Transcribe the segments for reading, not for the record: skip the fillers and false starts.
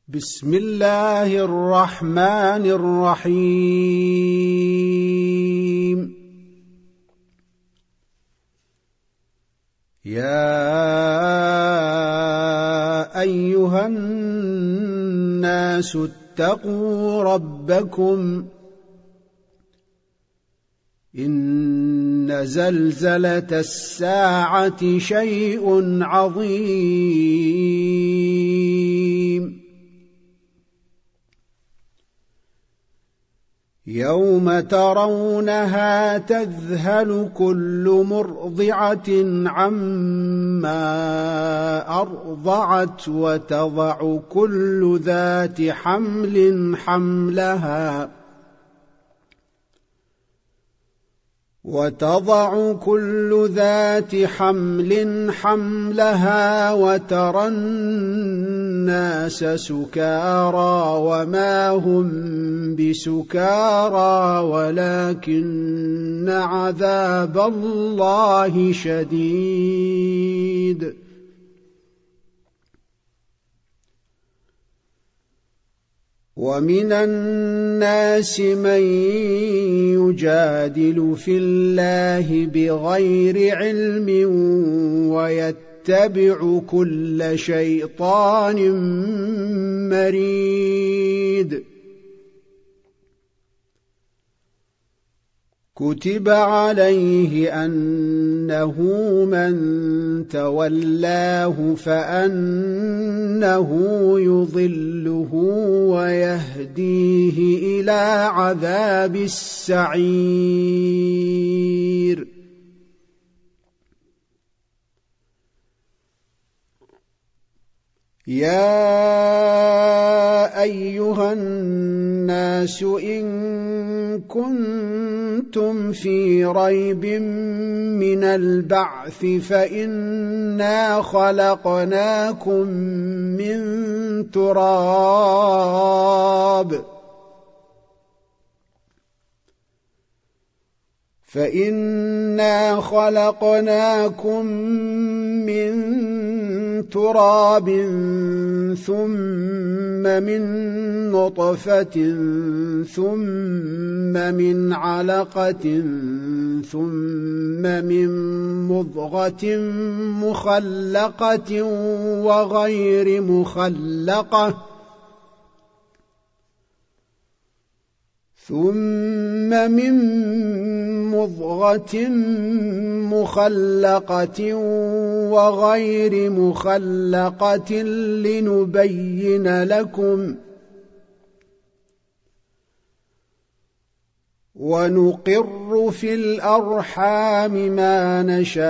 بسم الله الرحمن الرحيم. يا أيها الناس اتقوا ربكم إن زلزلة الساعة شيء عظيم يوم ترونها تذهل كل مرضعة عما أرضعت وتضع كل ذات حمل حملها وترى الناس سكارى وما هم بسكارى ولكن عذاب الله شديد. ومن الناس من يجادل في الله بغير علم ويتبع كل شيطان مريد. كتب عليه أنه من تولاه فأنه يضله ويهديه إلى عذاب السعير. يا أيها الناس إن كنتم في ريب من البعث فإنا خلقناكم من تراب ثم من نطفة ثم من علقة ثم من مضغة مخلقة وغير مخلقة لنبين لكم ونقر في الأرحام ما نشاء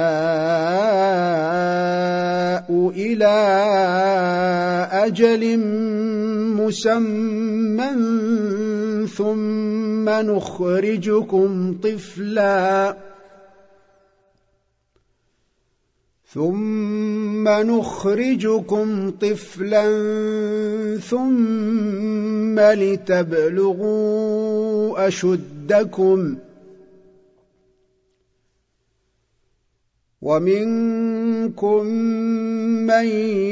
إلى أجل مسمى ثم نخرجكم طفلا ثم لتبلغوا أشدكم ومنكم من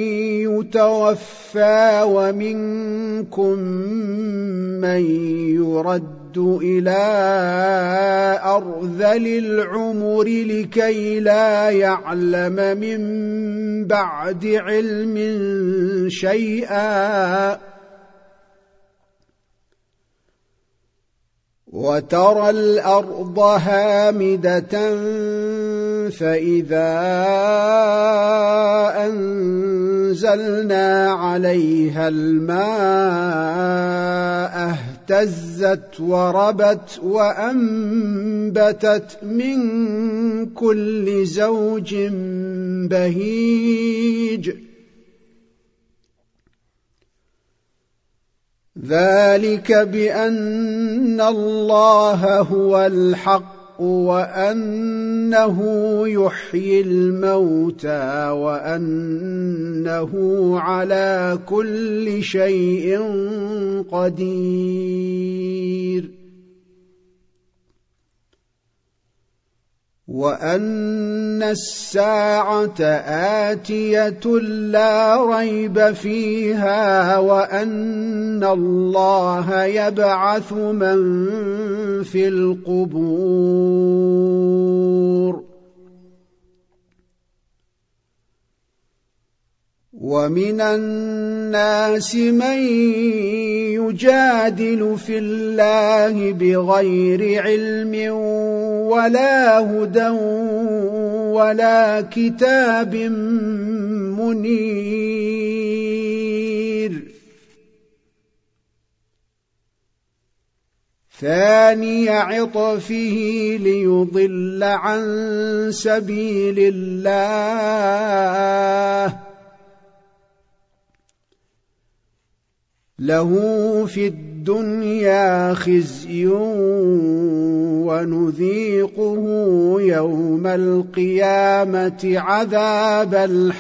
يتوفى ومنكم من يرد إلى أرذل العمر لكي لا يعلم من بعد علم شيئا. وترى الأرض هامدة فإذا أنزلنا عليها الماء اهتزت وربت وأنبتت من كل زوج بهيج. ذلك بأن الله هو الحق وأنه يحيي الموتى وأنه على كل شيء قدير. وأن الساعة آتية لا ريب فيها وأن الله يبعث من في القبور ومن الناس من يجادل في الله بغير علم ولا هدى ولا كتاب منير ثاني عطفه ليضل عن سبيل الله له في الدنيا خزي ونذيقه يوم القيامة عذاب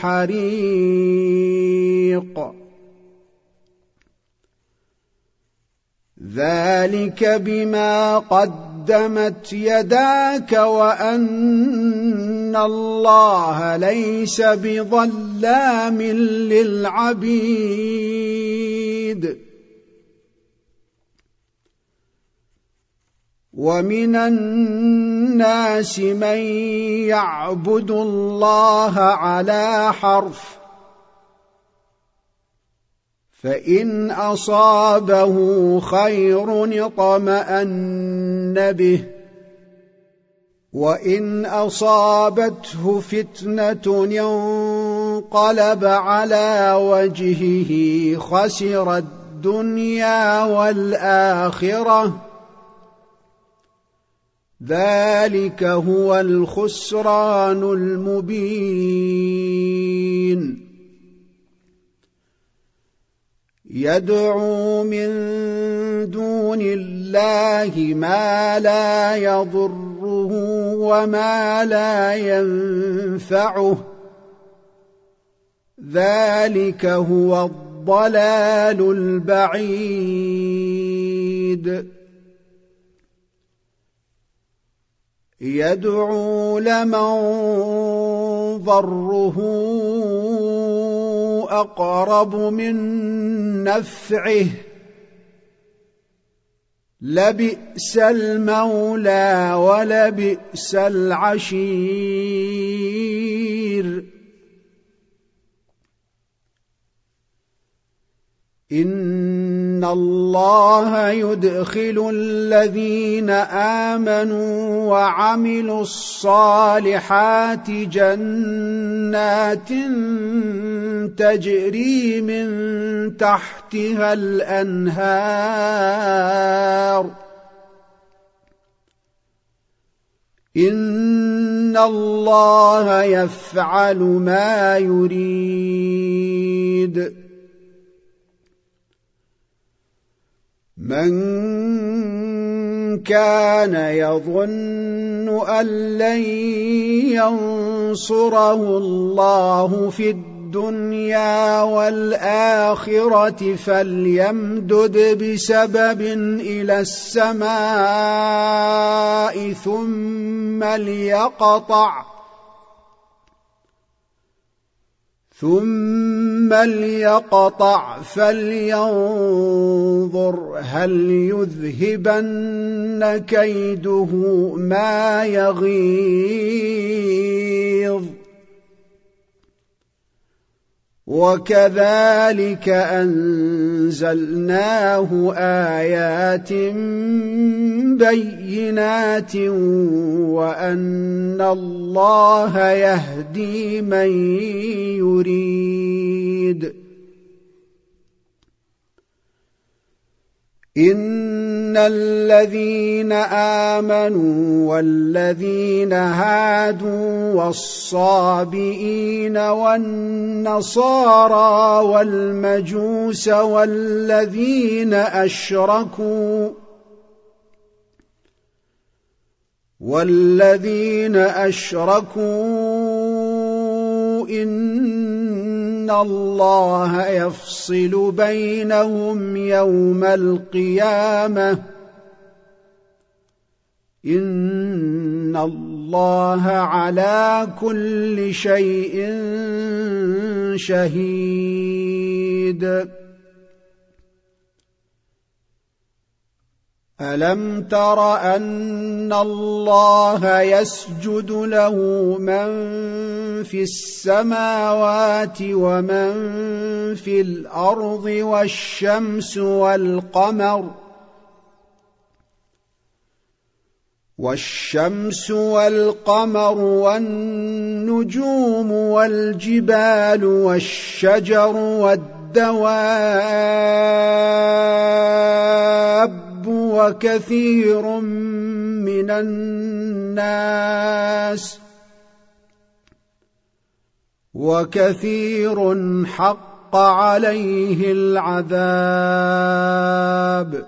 الحريق ذلك بما قدمت يداك وأن الله ليس بظلام للعبيد ومن الناس من يعبد الله على حرف فإن أصابه خير اطمأن به وإن أصابته فتنة انقلب على وجهه خسر الدنيا والآخرة ذلك هو الخسران المبين يدعو من دون الله ما لا يضره وما لا ينفعه ذلك هو الضلال البعيد يدعو لمن ضره أقرب من نفعه لبئس المولى ولبئس العشير إن الله يدخل الذين آمنوا وعملوا الصالحات جنات تجري من تحتها الأنهار إن الله يفعل ما يريد من كان يظن أن لن ينصره الله في الدنيا والآخرة فليمدد بسبب إلى السماء ثم ليقطع فلينظر هل يذهبن كيده ما يغيظ وكذلك أنزلناه آيات بينات وأن الله يهدي من يريد إن الذين آمنوا والذين هادوا والصابئين والنصارى والمجوس والذين أشركوا إن الله يفصل بينهم يوم القيامة إن الله على كل شيء شهيد. ألم تر أن الله يسجد له من في السماوات ومن في الأرض والشمس والقمر والنجوم والجبال والشجر والدواب وكثير من الناس وكثير حق عليه العذاب.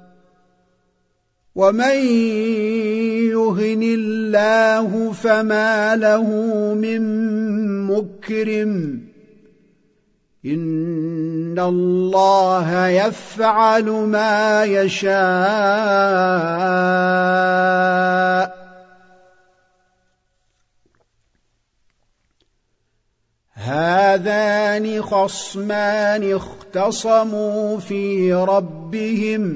ومن يهن الله فما له من مكرم. إن الله يفعل ما يشاء. هذان خصمان اختصموا في ربهم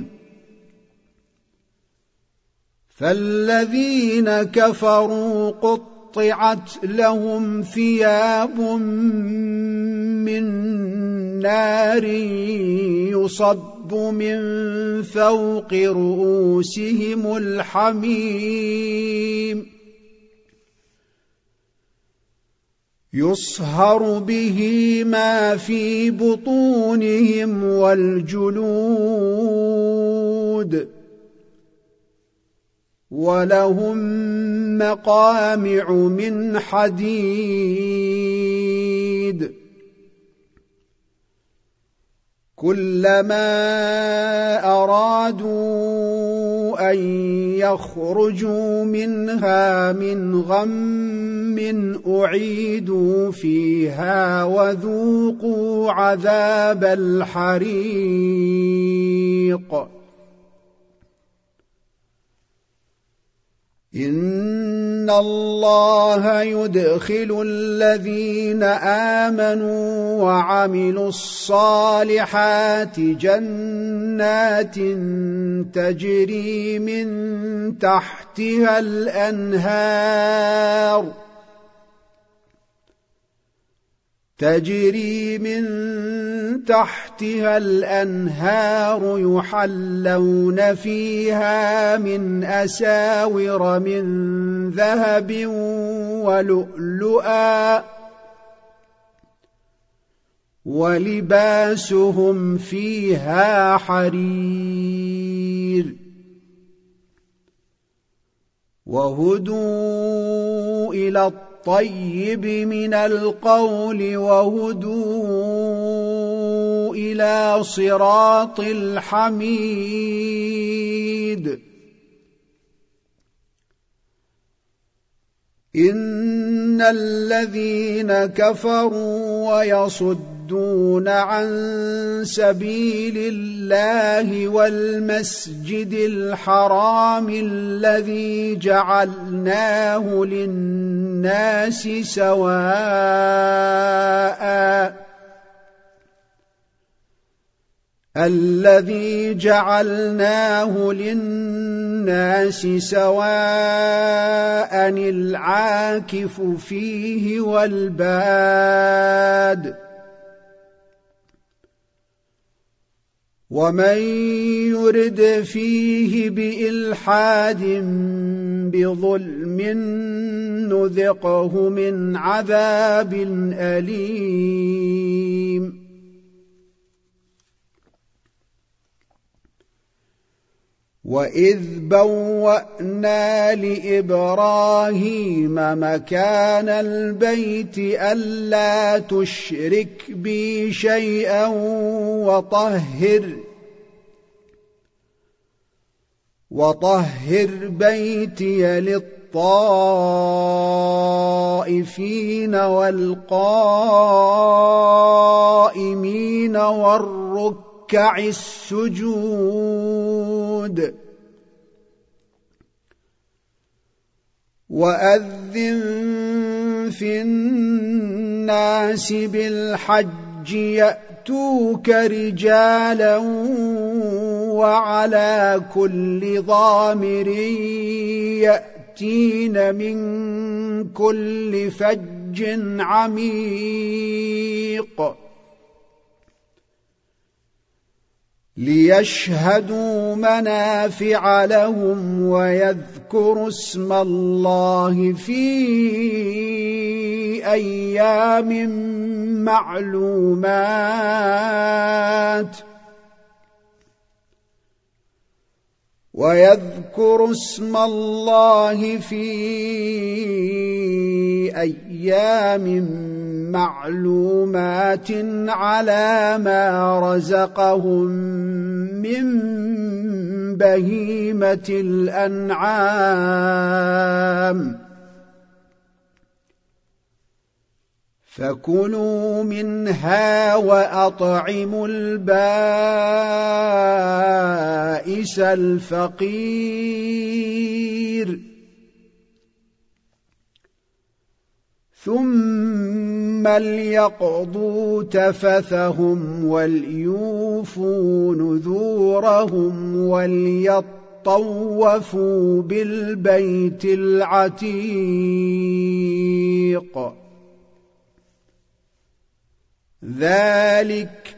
فالذين كفروا قطعت لهم ثياب من نار يصب من فوق رؤوسهم الحميم يصهر به ما في بطونهم والجلود ولهم مقامع من حديد كلما أرادوا أن يخرجوا منها من غم أعيدوا فيها وذوقوا عذاب الحريق. إن الله يدخل الذين آمنوا وعملوا الصالحات جنات تجري من تحتها الأنهار يحلون فيها من أساور من ذهب ولؤلؤا ولباسهم فيها حرير وهدوا إلى الطيب من القول وهدوا إلى صراط الحميد. إن الذين كفروا ويصدون عن سبيل الله والمسجد الحرام الذي جعلناه للناس سواء العاكف فيه والباد ومن يرد فيه بإلحاد بظلم نذقه من عذاب أليم. وإذ بوأنا لإبراهيم مكان البيت ألا تشرك بي شيئا وطهر بيتي للطائفين والقائمين والركع السجود. وأذن في الناس بالحج يأتوك رجالا وعلى كل ضامر يأتين من كل فج عميق ليشهدوا منافع لهم ويذكروا اسم الله في أيام معلومات على ما رزقهم من بهيمة الأنعام فكلوا منها وأطعموا البائس الفقير ثم ليقضوا تفثهم وليوفوا نذورهم وليطوفوا بالبيت العتيق ذلك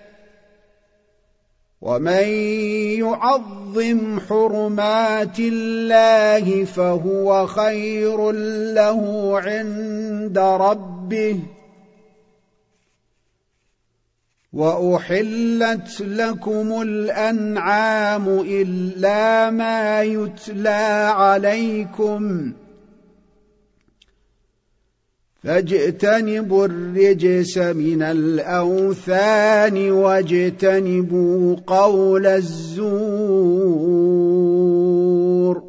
ومن يعظم حرمات الله فهو خير له عند ربه وأحلت لكم الأنعام إلا ما يتلى عليكم فاجتنبوا الرجس من الأوثان واجتنبوا قول الزور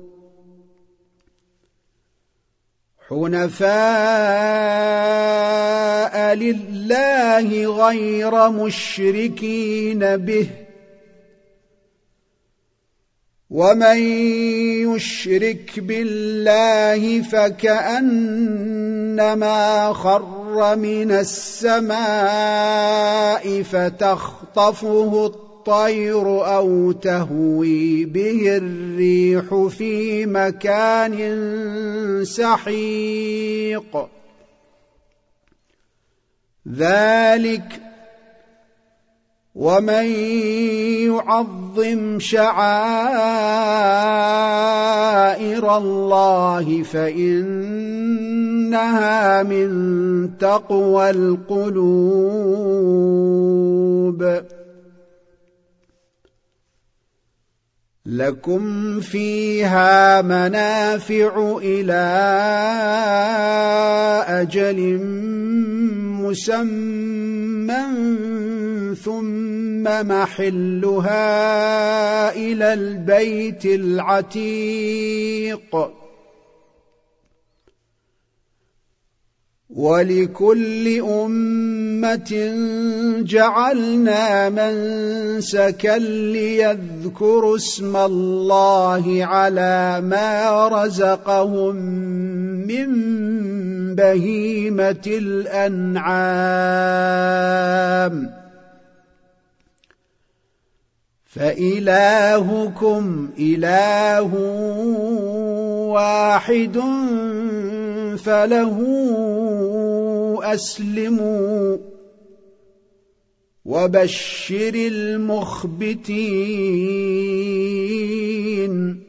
حنفاء لله غير مشركين به ومن يشرك بالله فكأنما خر من السماء فتخطفه الطير أو تهوي به الريح في مكان سحيق ذلك ومن يعظم شعائر الله فإنها من تقوى القلوب لكم فيها منافع إلى أجل مسمى ثم محلها إلى البيت العتيق ولكل أمة جعلنا منسكا ليذكروا اسم الله على ما رزقهم من بهيمة الأنعام فإلهكم إله واحد فله أسلموا وبشر المخبتين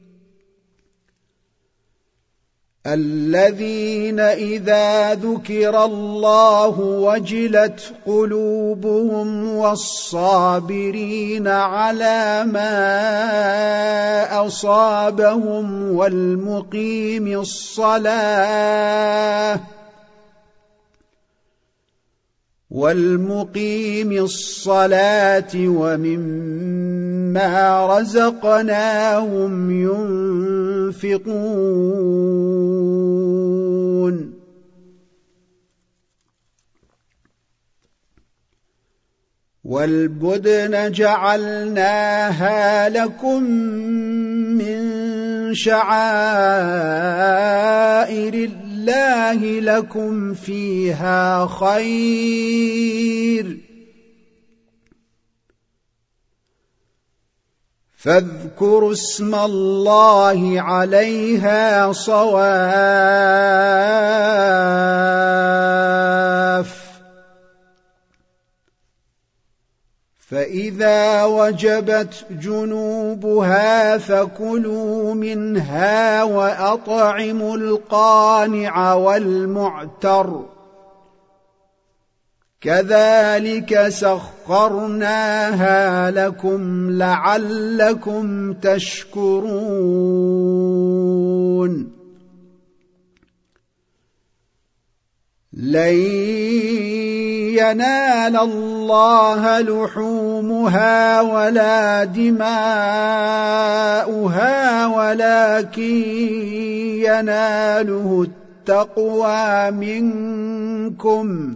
الذين إذا ذكر الله وجلت قلوبهم والصابرين على ما أصابهم والمقيم الصلاة ومما رزقناهم ينفقون والبدن جعلناها لكم من شعائر الله لكم فيها خير فاذكروا اسم الله عليها صواف فإذا وجبت جنوبها فكلوا منها وأطعموا القانع والمعتر كذلك سخرناها لكم لعلكم تشكرون لن ينال الله لحومها ولا دماؤها ولكن يناله التقوى منكم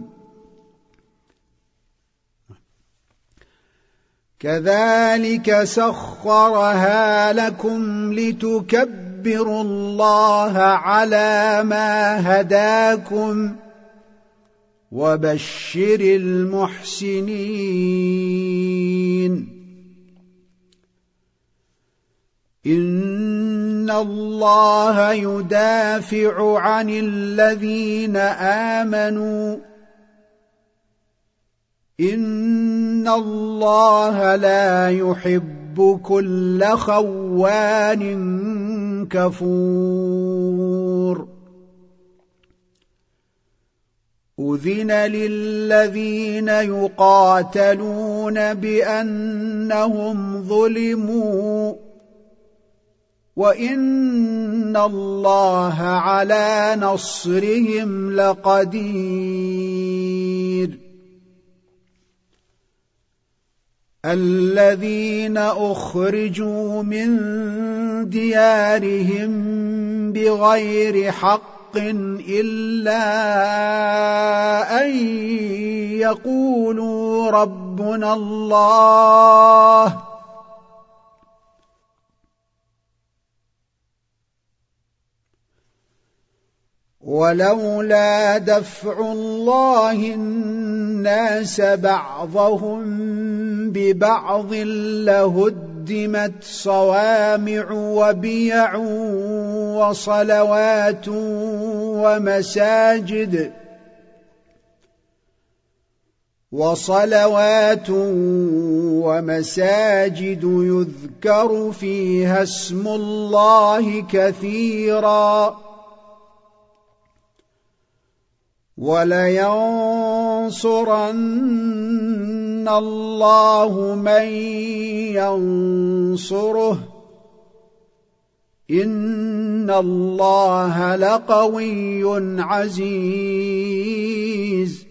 كذلك سخرها لكم لتكبروا الله على ما هداكم وبشر المحسنين إن الله يدافع عن الذين آمنوا إن الله لا يحب كل خوان كفور أذن للذين يقاتلون بأنهم ظلموا وإن الله على نصرهم لقدير الذين أخرجوا من ديارهم بغير حق إلا أن يقولوا ربنا الله ولولا دفع الله الناس بعضهم ببعض لهدمت صوامع وبيع وصلوات ومساجد يذكر فيها اسم الله كثيرا ولينصرن الله من ينصره إن الله لقوي عزيز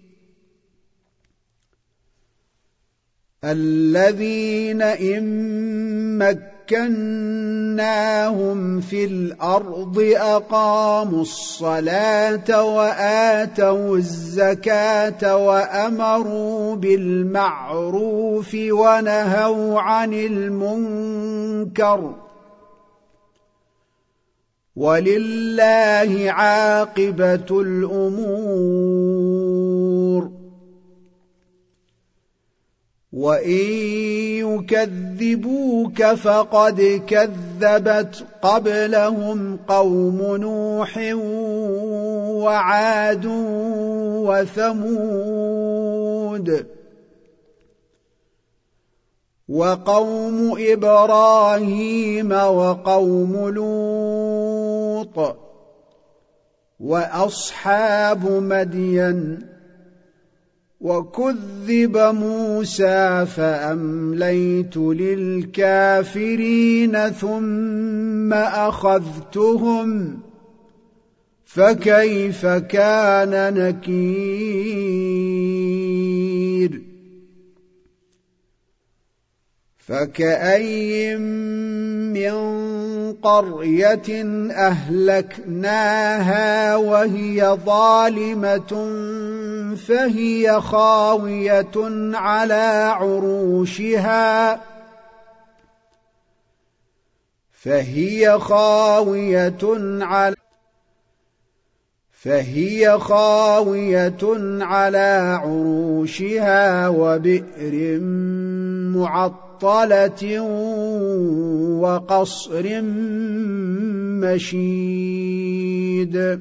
الذين إن مكناهم في الأرض أقاموا الصلاة وآتوا الزكاة وأمروا بالمعروف ونهوا عن المنكر ولله عاقبة الأمور وإن يكذبوك فقد كذبت قبلهم قوم نوح وعاد وثمود وقوم إبراهيم وقوم لوط وأصحاب مدين وكذب موسى فأمليت للكافرين ثم أخذتهم فكيف كان نكير فكأي من قرية أهلكناها وهي ظالمة فهي خاوية على عروشها وبئر معطلة وقصر مشيد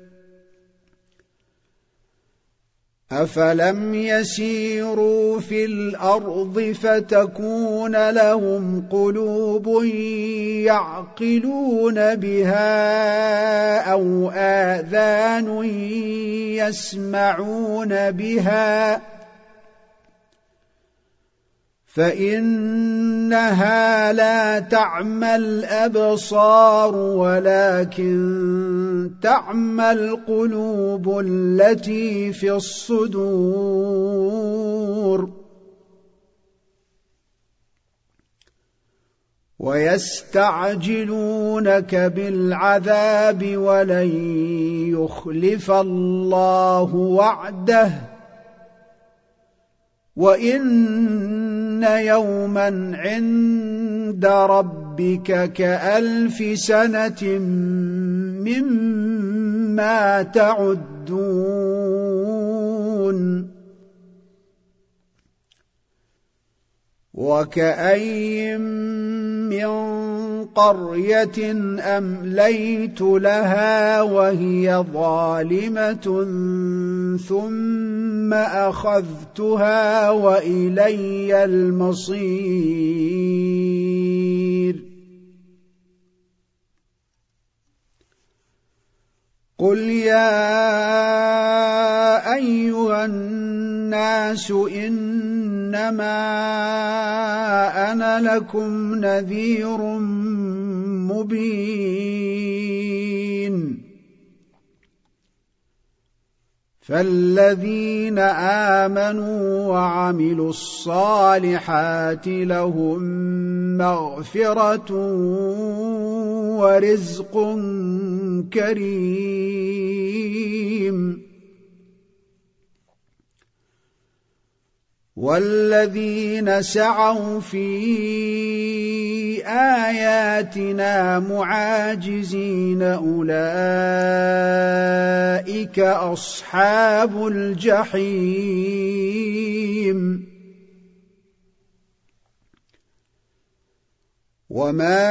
أفلم يسيروا في الأرض فتكون لهم قلوب يعقلون بها أو آذان يسمعون بها فإنها لا تعمى الأبصار ولكن تعمى القلوب التي في الصدور ويستعجلونك بالعذاب ولن يخلف الله وعده وإن يوما عند ربك كألف سنة مما تعدون وكأين من قرية أمليت لها وهي ظالمة ثم أخذتها وإلي المصير قل يا أيها الناس إنما أنا لكم نذير مبين فالذين آمنوا وعملوا الصالحات لهم مغفرة ورزق كريم والذين سعوا في آياتنا معاجزين أولئك أصحاب الجحيم وما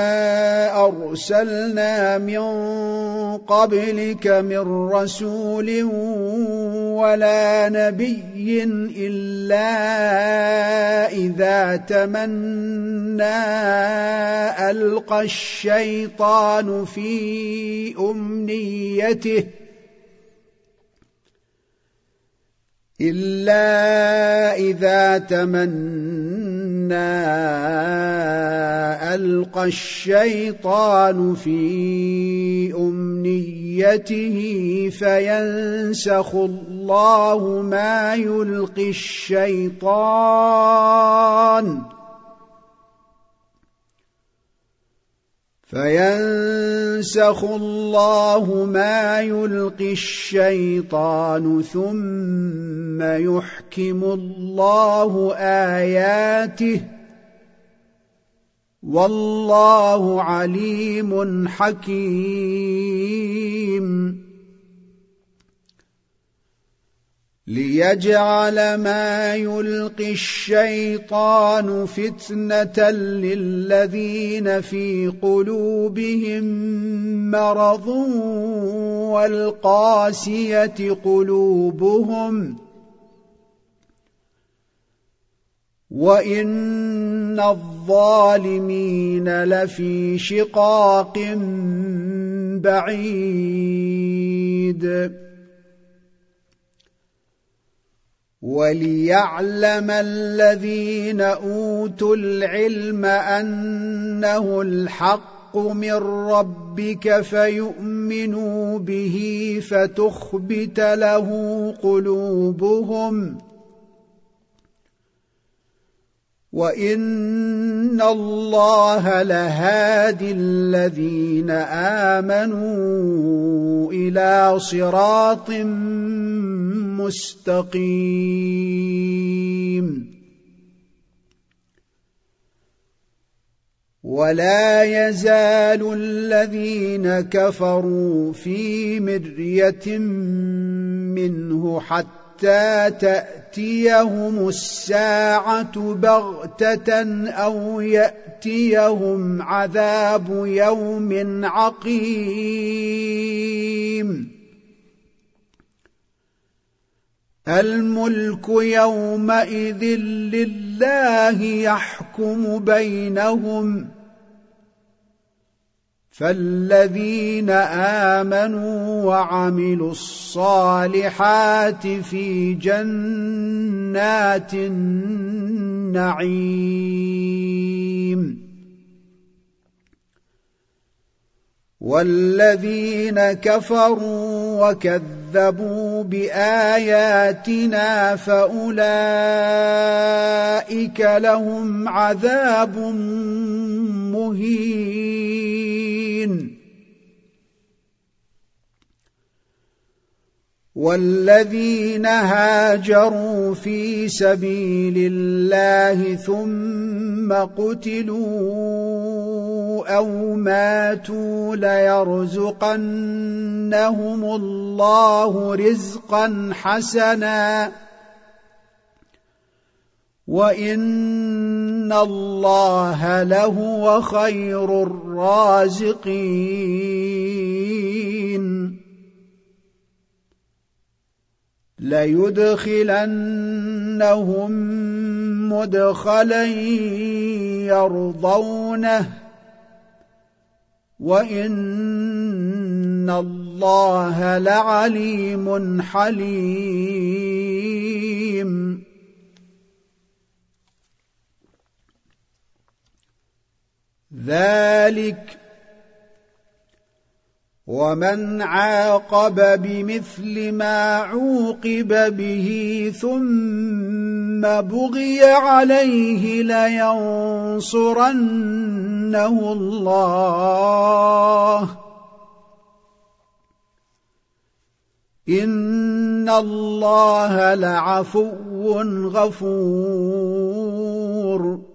أرسلنا من قبلك من رسول ولا نبي إلا إذا تمنى ألقى الشيطان في أمنيته فينسخ الله ما يلقي الشيطان ثم يحكم الله آياته والله عليم حكيم ليجعل ما يلقي الشيطان فتنة للذين في قلوبهم مرض والقاسية قلوبهم وإن الظالمين لفي شقاق بعيد وليعلم الذين أوتوا العلم أنه الحق من ربك فيؤمنوا به فتخبت له قلوبهم وإن الله لهادي الذين آمنوا إلى صراط مستقيم ولا يزال الذين كفروا في مرية منه حتى تأتيهم الساعة بغتة أو يأتيهم عذاب يوم عقيم الملك يومئذ لله يحكم بينهم فالذين آمنوا وعملوا الصالحات في جنات النعيم والذين كفروا وكذبوا بآياتنا فأولئك لهم عذاب مهين والذين هاجروا في سبيل الله ثم قتلوا أو ماتوا ليرزقنهم الله رزقا حسنا وإن الله لهو خير الرازقين ليدخلنهم مدخلا يرضونه وإن الله لعليم حليم ذلك ومن عاقب بمثل ما عوقب به ثم بغي عليه لينصرنه الله إن الله لعفو غفور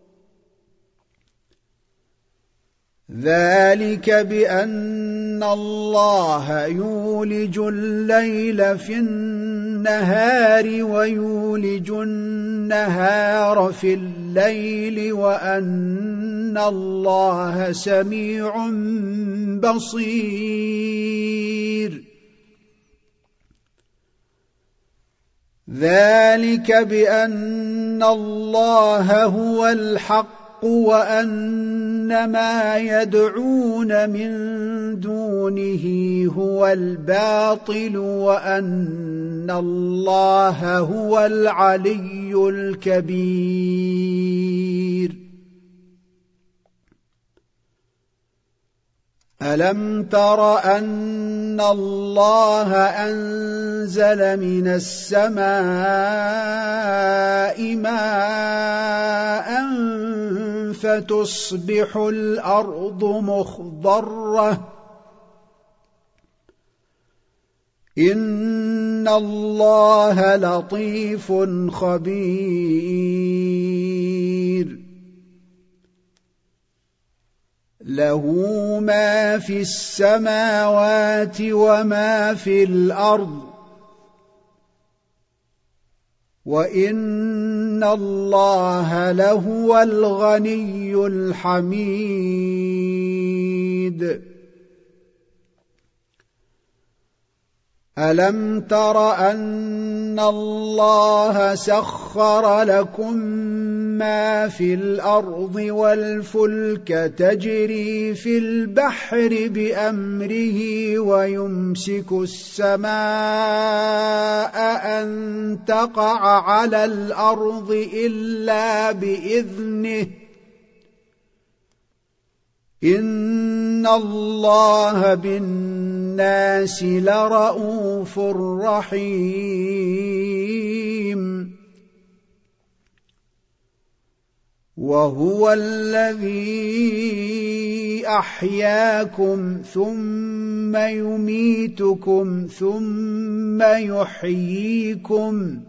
ذلك بأن الله يولج الليل في النهار ويولج النهار في الليل وأن الله سميع بصير ذلك بأن الله هو الحق وأن ما يدعون من دونه هو الباطل وأن الله هو العلي الكبير ألم تر أن الله أنزل من السماء ماء فتصبح الأرض مخضرة إن الله لطيف خبير له ما في السماوات وما في الأرض وإن الله لهو الغني الحميد ألم تر أن الله سخر لكم ما في الأرض والفلك تجري في البحر بأمره ويمسك السماء أن تقع على الأرض إلا بإذنه إن الله بالناس لرءوف رحيم وهو الذي أحياكم ثم يميتكم ثم يحييكم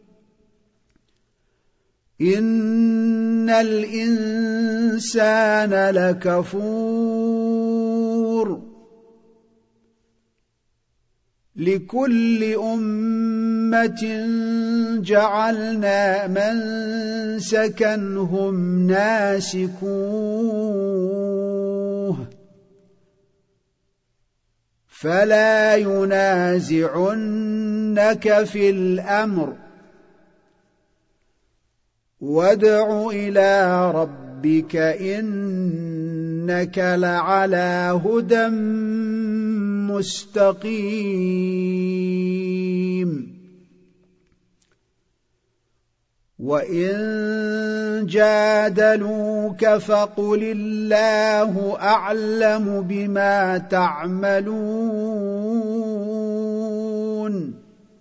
إن الإنسان لكفور لكل أمة جعلنا منسكا هم ناسكوه فلا ينازعنك في الأمر وادع إلى ربك إنك لعلى هدى مستقيم وإن جادلوك فقل الله أعلم بما تعملون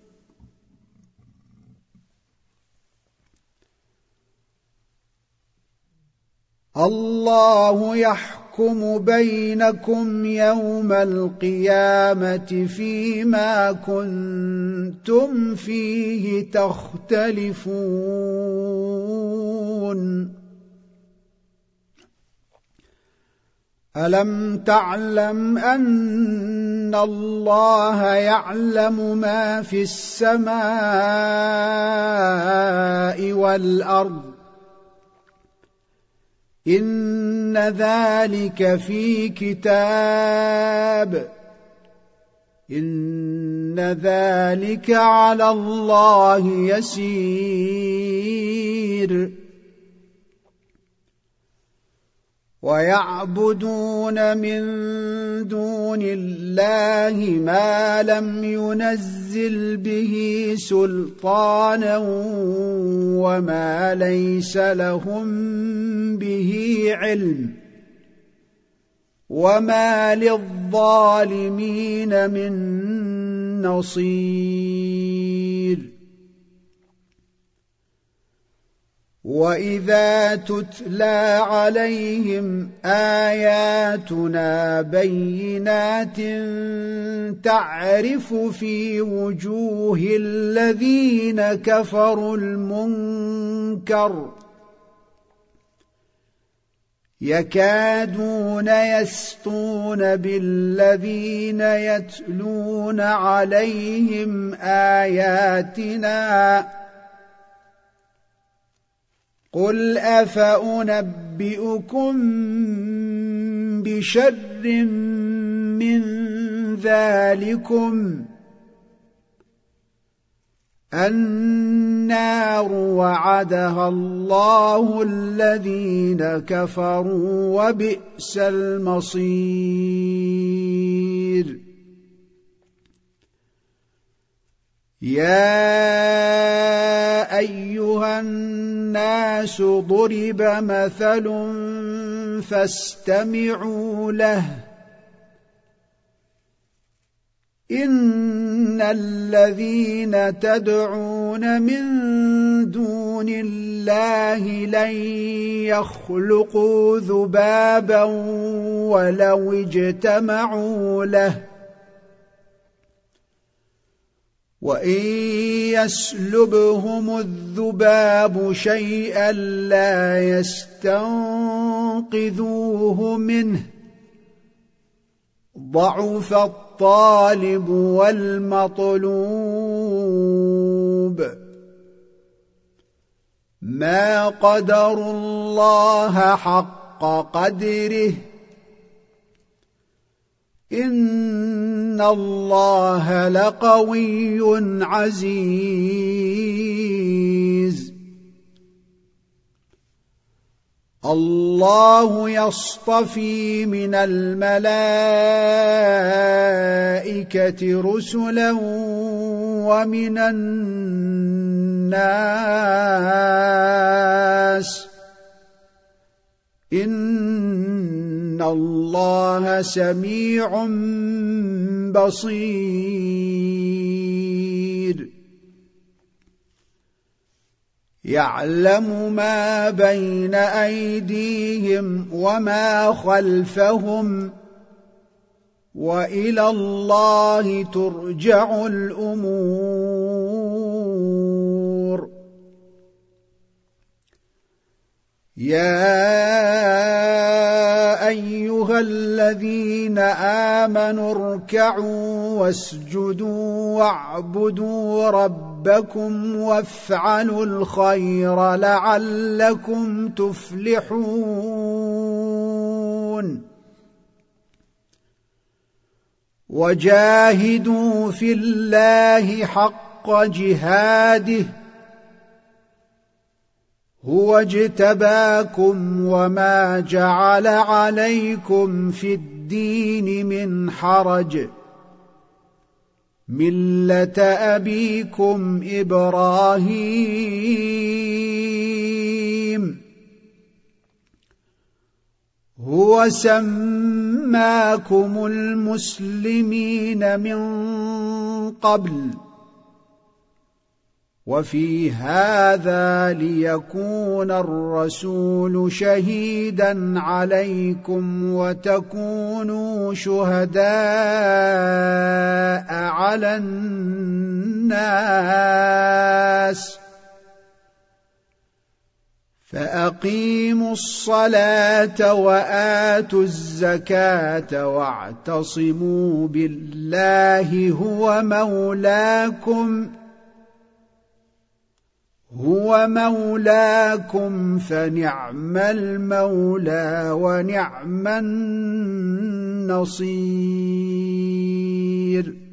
الله يحكم بينكم يوم القيامة فيما كنتم فيه تختلفون ألم تعلم أن الله يعلم ما في السماء والأرض إن ذلك في كتاب إن ذلك على الله يسير ويعبدون من دون الله ما لم ينزل به سلطانا وما ليس لهم به علم وما للظالمين من نصير وإذا تتلى عليهم آياتنا بينات تعرف في وجوه الذين كفروا المنكر يكادون يسطون بالذين يتلون عليهم آياتنا قل أفأنبئكم بشر من ذلكم النار وعدها الله الذين كفروا وبئس المصير يا أيها الناس ضرب مثل فاستمعوا له إن الذين تدعون من دون الله لن يخلقوا ذبابا ولو اجتمعوا له وإن يسلبهم الذباب شيئا لا يستنقذوه منه ضعف الطالب والمطلوب ما قدروا الله حق قدره إن الله لقوي عزيز الله يصطفي من الملائكة رسلا ومن الناس إن الله سميع بصير يعلم ما بين أيديهم وما خلفهم وإلى الله ترجع الأمور. يا أيها الذين آمنوا اركعوا واسجدوا واعبدوا ربكم وافعلوا الخير لعلكم تفلحون. وجاهدوا في الله حق جهاده هو اجتباكم وما جعل عليكم في الدين من حرج ملة أبيكم إبراهيم هو سماكم المسلمين من قبل وفي هذا ليكون الرسول شهيدا عليكم وتكونوا شهداء على الناس. فأقيموا الصلاة وآتوا الزكاة واعتصموا بالله هو مولاكم فنعم المولى ونعم النصير.